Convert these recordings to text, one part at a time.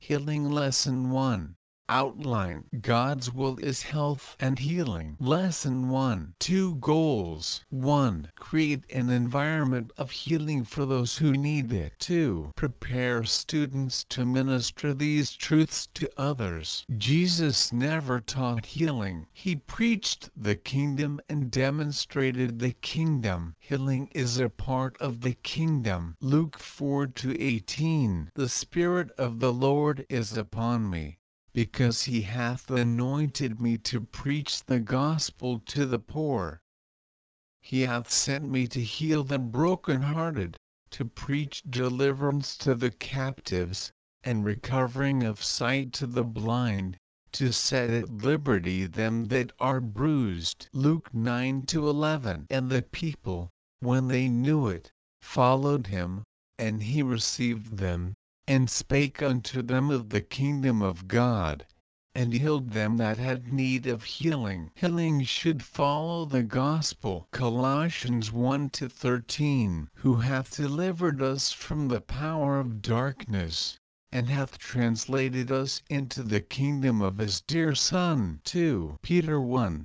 Healing Lesson 1. Outline. God's will is health and healing. Lesson 1. 2 goals. 1. Create an environment of healing for those who need it. 2. Prepare students to minister these truths to others. Jesus never taught healing. He preached the kingdom and demonstrated the kingdom. Healing is a part of the kingdom. Luke 4:18. The Spirit of the Lord is upon me, because he hath anointed me to preach the gospel to the poor. He hath sent me to heal the brokenhearted, to preach deliverance to the captives, and recovering of sight to the blind, to set at liberty them that are bruised. Luke 9:11. And the people, when they knew it, followed him, and he received them, and spake unto them of the kingdom of God, and healed them that had need of healing. Healing should follow the gospel. Colossians 1:13. Who hath delivered us from the power of darkness, and hath translated us into the kingdom of his dear Son. 2 Peter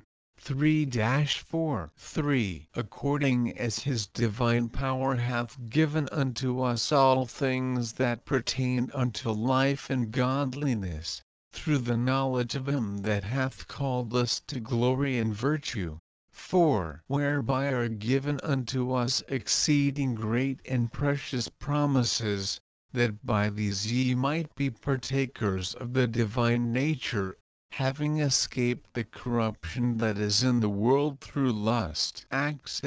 1:3-4. 3. According as his divine power hath given unto us all things that pertain unto life and godliness, through the knowledge of him that hath called us to glory and virtue. 4. Whereby are given unto us exceeding great and precious promises, that by these ye might be partakers of the divine nature, having escaped the corruption that is in the world through lust. Acts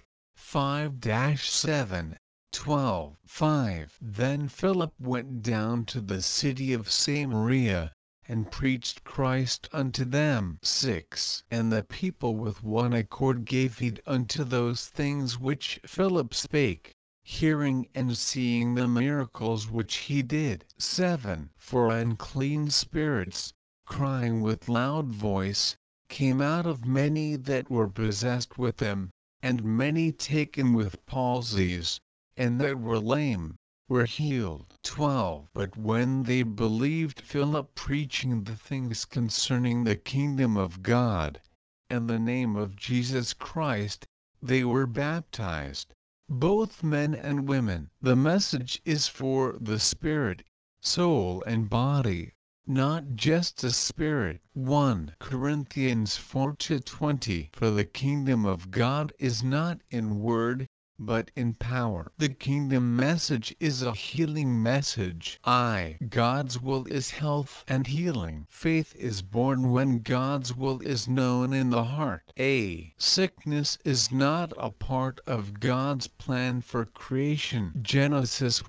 8:5-7, 12. 5. Then Philip went down to the city of Samaria, and preached Christ unto them. 6. And the people with one accord gave heed unto those things which Philip spake, hearing and seeing the miracles which he did. 7. For unclean spirits, crying with loud voice, came out of many that were possessed with them, and many taken with palsies, and that were lame, were healed. 12. But when they believed Philip preaching the things concerning the kingdom of God, and the name of Jesus Christ, they were baptized, both men and women. The message is for the spirit, soul and body, not just a spirit. 1 Corinthians 4:20. For the kingdom of God is not in word, but in power. The kingdom message is a healing message. God's will is health and healing. Faith is born when God's will is known in the heart. Sickness is not a part of God's plan for creation. Genesis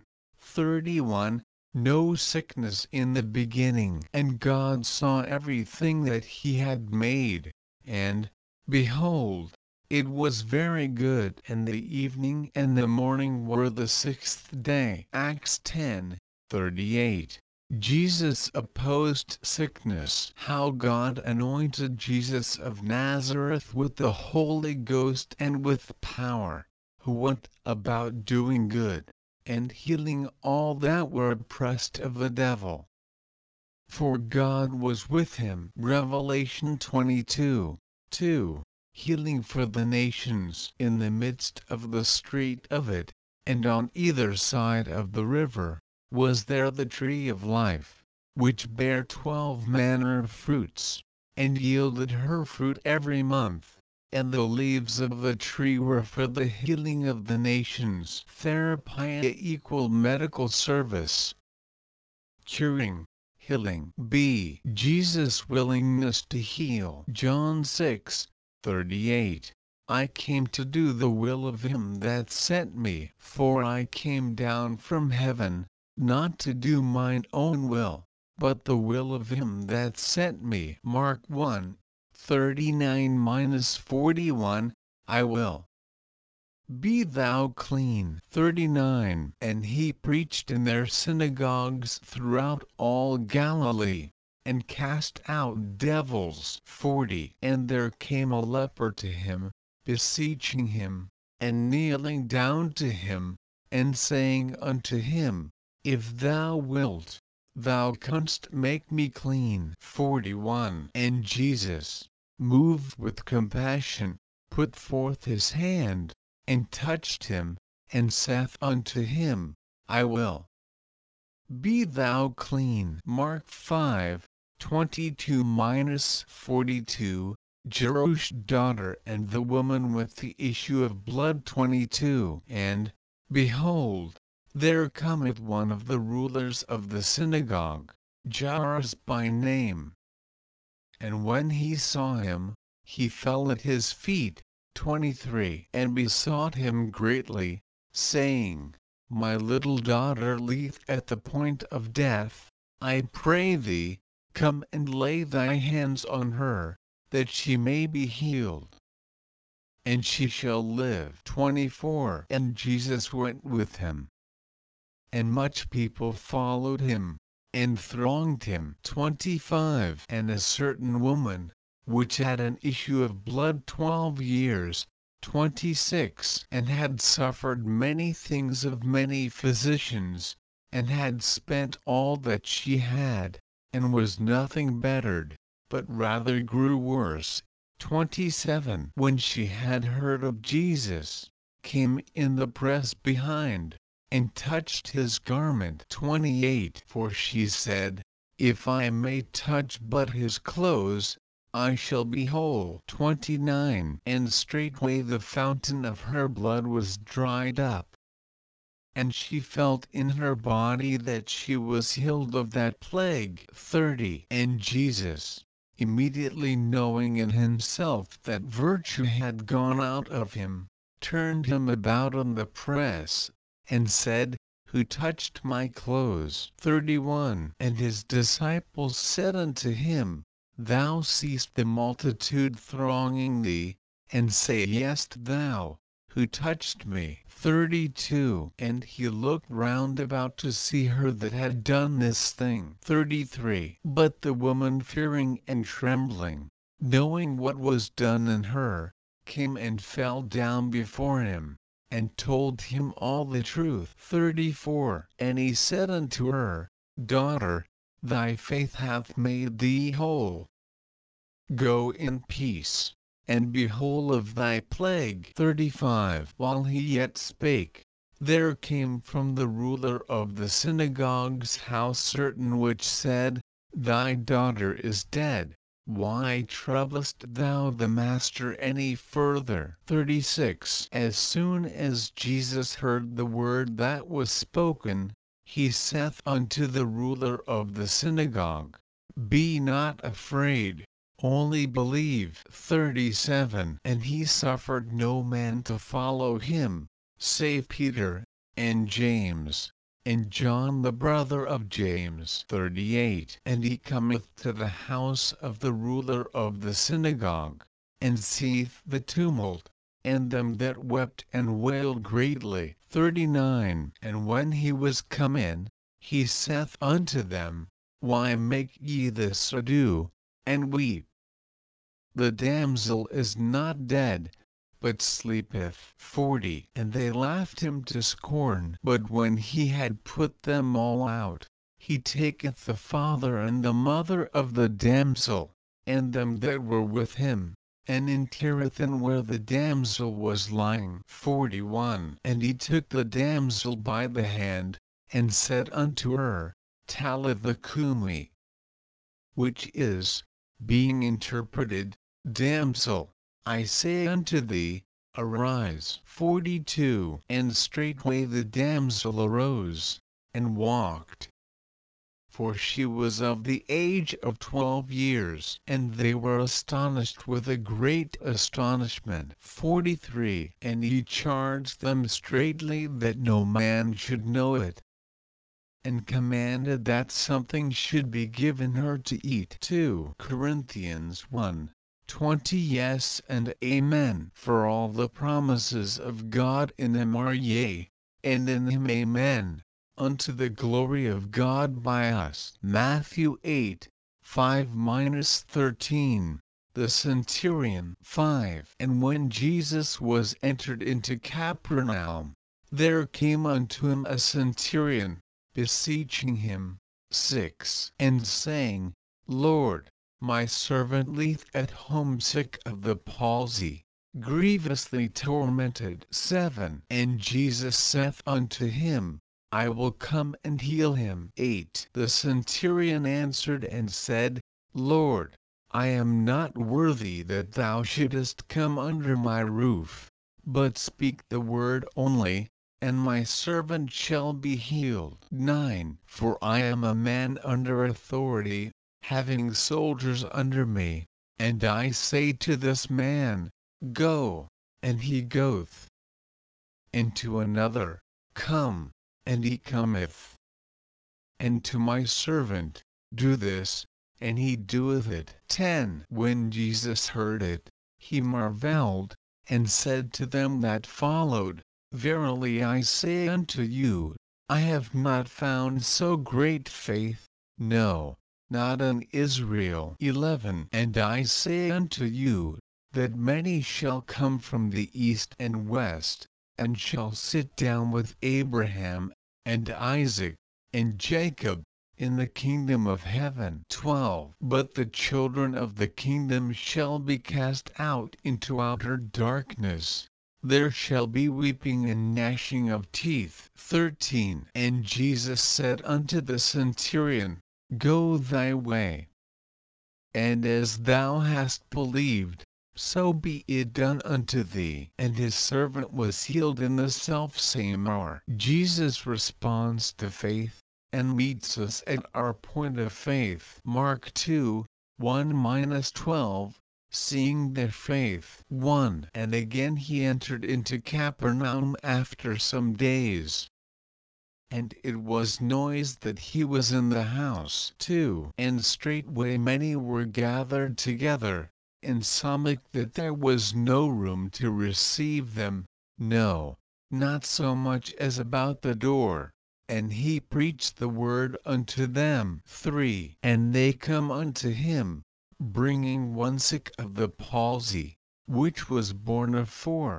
1:31. No sickness in the beginning. And God saw everything that he had made, and, behold, it was very good. And the evening and the morning were the sixth day. Acts 10:38. Jesus opposed sickness. How God anointed Jesus of Nazareth with the Holy Ghost and with power, who went about doing good, and healing all that were oppressed of the devil. For God was with him. Revelation 22:2. Healing for the nations. In the midst of the street of it, and on either side of the river, was there the tree of life, which bare 12 manner of fruits, and yielded her fruit every month. And the leaves of the tree were for the healing of the nations. Therapia = medical service. Curing, healing. B. Jesus' willingness to heal. John 6:38. I came to do the will of him that sent me. For I came down from heaven, not to do mine own will, but the will of him that sent me. Mark 1:39-41. I will be thou clean. 39. And he preached in their synagogues throughout all Galilee, and cast out devils. 40. And there came a leper to him, beseeching him, and kneeling down to him, and saying unto him, If thou wilt, Thou canst make me clean. 41. And Jesus, moved with compassion, put forth his hand, and touched him, and saith unto him, I will. Be thou clean. Mark 5, 22-42, Jairus' daughter and the woman with the issue of blood. 22. And, behold, there cometh one of the rulers of the synagogue, Jairus by name. And when he saw him, he fell at his feet. 23. And besought him greatly, saying, My little daughter lieth at the point of death. I pray thee, come and lay thy hands on her, that she may be healed, and she shall live. 24. And Jesus went with him, and much people followed him, and thronged him. 25. And a certain woman, which had an issue of blood 12 years, 26. And had suffered many things of many physicians, and had spent all that she had, and was nothing bettered, but rather grew worse. 27. When she had heard of Jesus, came in the press behind, and touched his garment. 28. For she said, If I may touch but his clothes, I shall be whole. 29. And straightway the fountain of her blood was dried up, and she felt in her body that she was healed of that plague. 30. And Jesus, immediately knowing in himself that virtue had gone out of him, turned him about on the press, and said, Who touched my clothes? 31. And his disciples said unto him, Thou seest the multitude thronging thee, and sayest thou, Who touched me? 32. And he looked round about to see her that had done this thing. 33. But the woman, fearing and trembling, knowing what was done in her, came and fell down before him, and told him all the truth. 34. And he said unto her, Daughter, thy faith hath made thee whole. Go in peace, and be whole of thy plague. 35. While he yet spake, there came from the ruler of the synagogue's house certain which said, Thy daughter is dead. Why troublest thou the master any further? 36. As soon as Jesus heard the word that was spoken, he saith unto the ruler of the synagogue, Be not afraid, only believe. 37. And he suffered no man to follow him, save Peter, and James, and John the brother of James. 38. And he cometh to the house of the ruler of the synagogue, and seeth the tumult, and them that wept and wailed greatly. 39. And when he was come in, he saith unto them, Why make ye this ado, and weep? The damsel is not dead, but sleepeth. 40. And they laughed him to scorn. But when he had put them all out, he taketh the father and the mother of the damsel, and them that were with him, and entereth in where the damsel was lying. 41. And he took the damsel by the hand, and said unto her, Talitha cumi, which is, being interpreted, Damsel, I say unto thee, arise. 42. And straightway the damsel arose, and walked. For she was of the age of 12 years. And they were astonished with a great astonishment. 43. And he charged them straitly that no man should know it, and commanded that something should be given her to eat. 2 Corinthians 1, 20. Yes and Amen. For all the promises of God in him are yea, and in him Amen, unto the glory of God by us. Matthew 8, 5-13. The centurion. 5. And when Jesus was entered into Capernaum, there came unto him a centurion, beseeching him, 6. And saying, Lord, my servant lieth at home sick of the palsy, grievously tormented. 7. And Jesus saith unto him, I will come and heal him. 8. The centurion answered and said, Lord, I am not worthy that thou shouldest come under my roof, but speak the word only, and my servant shall be healed. 9. For I am a man under authority, having soldiers under me, and I say to this man, Go, and he goeth, and to another, Come, and he cometh, and to my servant, Do this, and he doeth it. 10. When Jesus heard it, he marveled, and said to them that followed, Verily I say unto you, I have not found so great faith, no, not in Israel. 11. And I say unto you, that many shall come from the east and west, and shall sit down with Abraham, and Isaac, and Jacob, in the kingdom of heaven. 12. But the children of the kingdom shall be cast out into outer darkness. There shall be weeping and gnashing of teeth. 13. And Jesus said unto the centurion, Go thy way, and as thou hast believed, so be it done unto thee. And his servant was healed in the selfsame hour. Jesus responds to faith, and meets us at our point of faith. Mark 2, 1-12, seeing their faith. 1. And again he entered into Capernaum after some days, and it was noised that he was in the house. 2. And straightway many were gathered together, insomuch that there was no room to receive them, no, not so much as about the door. And he preached the word unto them. 3. And they come unto him, bringing one sick of the palsy, which was born of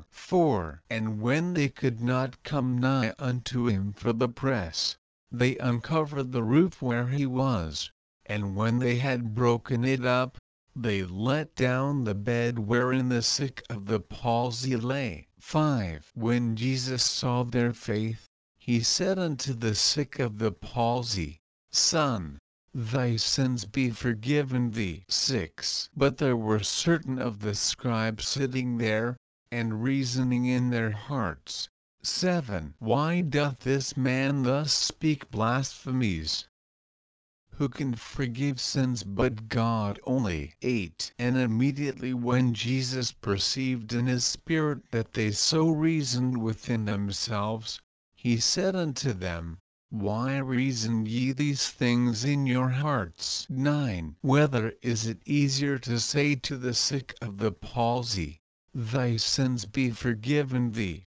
4. And when they could not come nigh unto him for the press, they uncovered the roof where he was, and when they had broken it up, they let down the bed wherein the sick of the palsy lay. 5. When Jesus saw their faith, he said unto the sick of the palsy, Son, thy sins be forgiven thee. 6. But there were certain of the scribes sitting there, and reasoning in their hearts, 7. Why doth this man thus speak blasphemies? Who can forgive sins but God only? 8. And immediately when Jesus perceived in his spirit that they so reasoned within themselves, he said unto them, Why reason ye these things in your hearts? 9. Whether is it easier to say to the sick of the palsy, Thy sins be forgiven thee,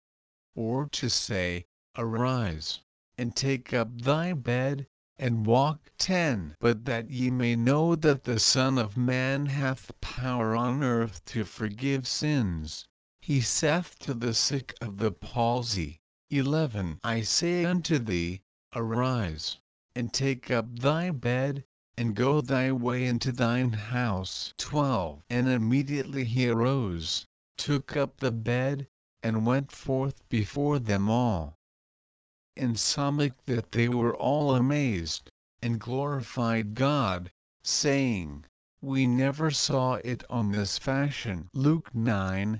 or to say, Arise, and take up thy bed, and walk? 10. But that ye may know that the Son of Man hath power on earth to forgive sins, he saith to the sick of the palsy, 11. I say unto thee, Arise, and take up thy bed, and go thy way into thine house. 12. And immediately he arose, took up the bed, and went forth before them all, insomuch that they were all amazed, and glorified God, saying, We never saw it on this fashion. Luke 9,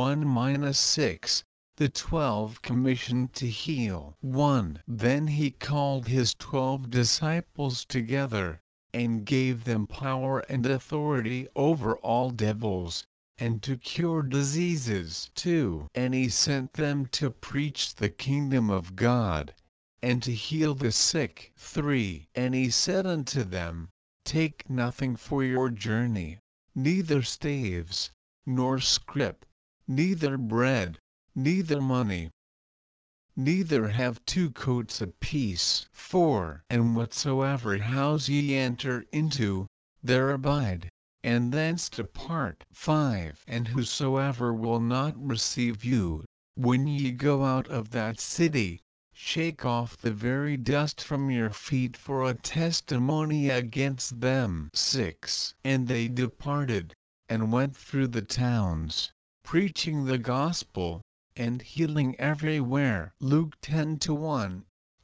1-6. The 12 commissioned to heal. 1. Then he called his 12 disciples together, and gave them power and authority over all devils, and to cure diseases. 2. And he sent them to preach the kingdom of God, and to heal the sick. 3. And he said unto them, Take nothing for your journey, neither staves, nor scrip, neither bread, neither money, neither have 2 coats apiece. 4. And whatsoever house ye enter into, there abide, and thence depart. 5. And whosoever will not receive you, when ye go out of that city, shake off the very dust from your feet for a testimony against them. 6. And they departed, and went through the towns, preaching the gospel, and healing everywhere. Luke 10:1,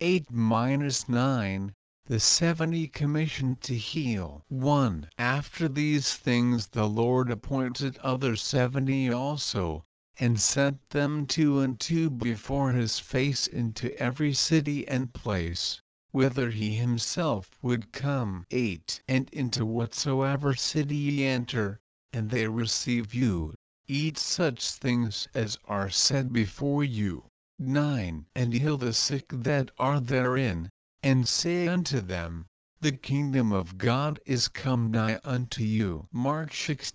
8-9. The 70 commissioned to heal. 1. After these things the Lord appointed other 70 also, and sent them 2 and 2 before his face into every city and place, whither he himself would come. 8. And into whatsoever city ye enter, and they receive you, eat such things as are set before you. 9. And heal the sick that are therein, and say unto them, the kingdom of God is come nigh unto you. Mark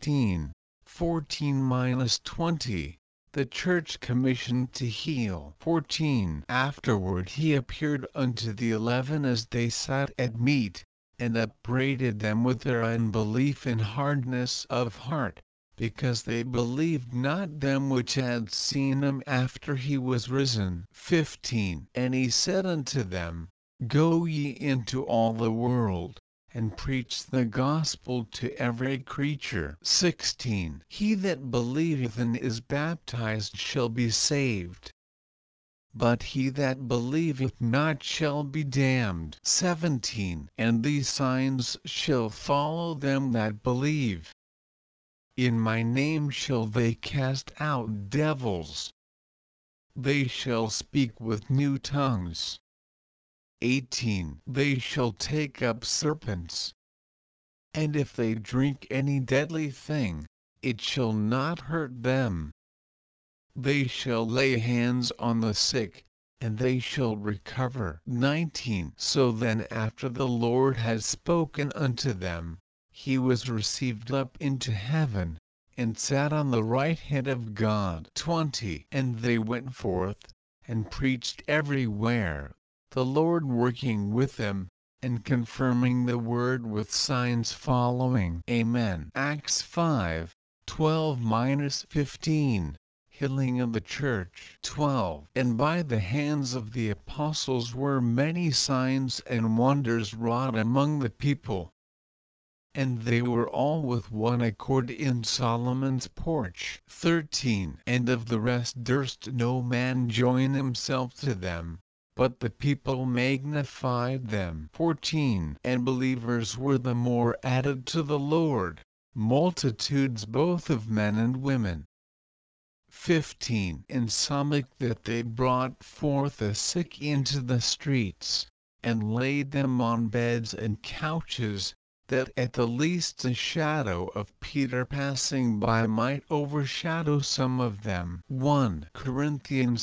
16:14-20. The church commissioned to heal. 14. Afterward he appeared unto the 11 as they sat at meat, and upbraided them with their unbelief and hardness of heart, because they believed not them which had seen him after he was risen. 15. And he said unto them, Go ye into all the world, and preach the gospel to every creature. 16. He that believeth and is baptized shall be saved, but he that believeth not shall be damned. 17. And these signs shall follow them that believe. In my name shall they cast out devils. They shall speak with new tongues. 18. They shall take up serpents. And if they drink any deadly thing, it shall not hurt them. They shall lay hands on the sick, and they shall recover. 19. So then after the Lord had spoken unto them, he was received up into heaven, and sat on the right hand of God. 20. And they went forth, and preached everywhere, the Lord working with them, and confirming the word with signs following. Amen. Acts 5:12-15. Healing of the church. 12. And by the hands of the apostles were many signs and wonders wrought among the people. And they were all with one accord in Solomon's porch. 13. And of the rest durst no man join himself to them, but the people magnified them. 14. And believers were the more added to the Lord, multitudes both of men and women. 15. Insomuch that they brought forth the sick into the streets, and laid them on beds and couches, that at the least a shadow of Peter passing by might overshadow some of them. 1 Corinthians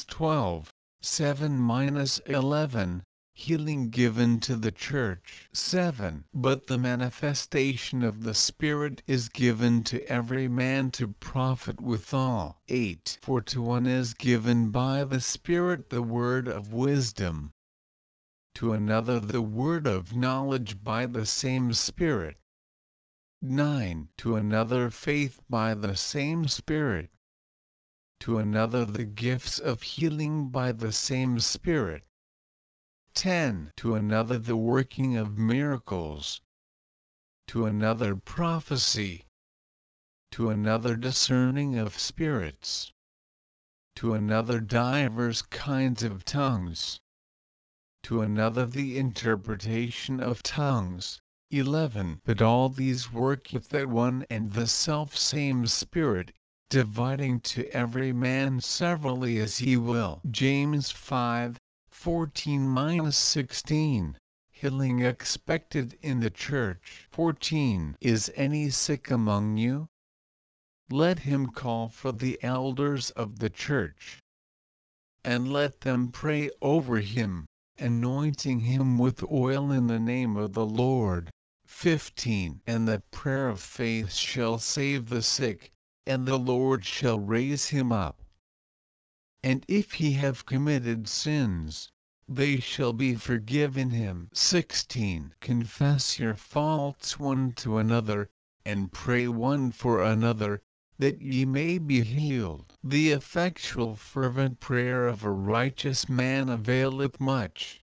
12:7-11. Healing given to the church. 7. But the manifestation of the Spirit is given to every man to profit withal. 8. For to one is given by the Spirit the word of wisdom, to another the word of knowledge by the same Spirit. 9. To another faith by the same Spirit, to another the gifts of healing by the same Spirit. 10. To another the working of miracles, to another prophecy, to another discerning of spirits, to another divers kinds of tongues, to another the interpretation of tongues. 11. But all these worketh that one and the selfsame Spirit, dividing to every man severally as he will. James 5:14-16. Healing expected in the church. 14. Is any sick among you? Let him call for the elders of the church, and let them pray over him, anointing him with oil in the name of the Lord. 15. And the prayer of faith shall save the sick, and the Lord shall raise him up. And if he have committed sins, they shall be forgiven him. 16. Confess your faults one to another, and pray one for another, that ye may be healed. The effectual fervent prayer of a righteous man availeth much.